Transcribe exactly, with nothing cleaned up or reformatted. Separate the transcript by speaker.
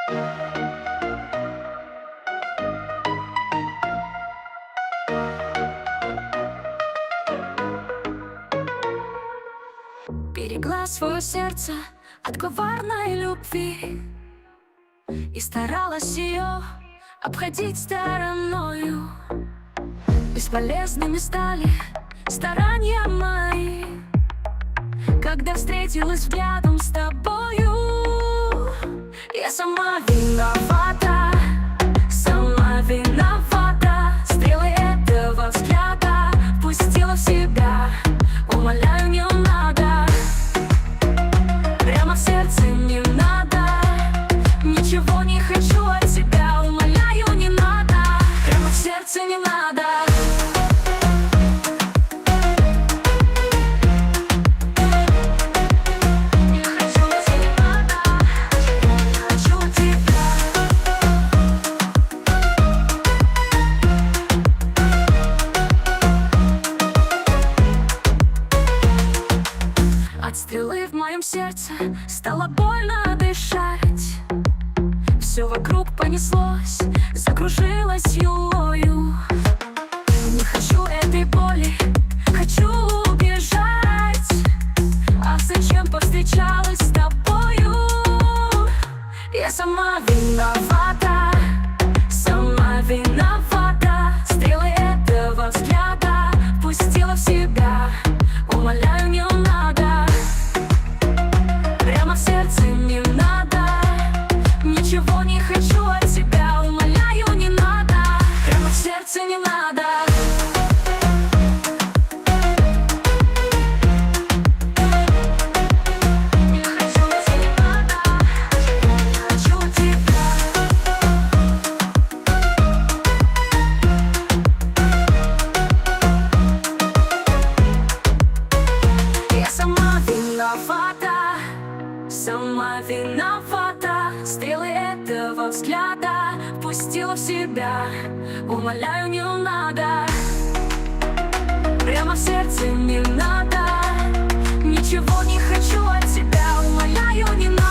Speaker 1: Берегла свое сердце от коварной любви и старалась ее обходить стороною. Бесполезными стали старания мои, когда встретилась взглядом с тобою. Я сама виновата, сама виновата. Стрелы этого взгляда пустила в себя. Умоляю, не надо, прямо в сердце не надо. Ничего не хочу от тебя, умоляю, не надо, прямо в сердце не надо. От стрелы в моем сердце стало больно дышать. Все вокруг понеслось, закружилось юлою. Не хочу этой боли, хочу убежать. А зачем повстречалась с тобою? Я сама виновата, сама виновата. Стрелы этого взгляда пустила в себя. Умоляю, не надо, прямо в сердце не надо. Ничего не хочу от тебя, умоляю, не надо, прямо в сердце не надо. Не хочу, не надо, хочу тебя. Я сама виновата, сама виновата. Стрелы этого взгляда пустила в себя. Умоляю, не надо, прямо в сердце не надо. Ничего не хочу от тебя, умоляю, не надо.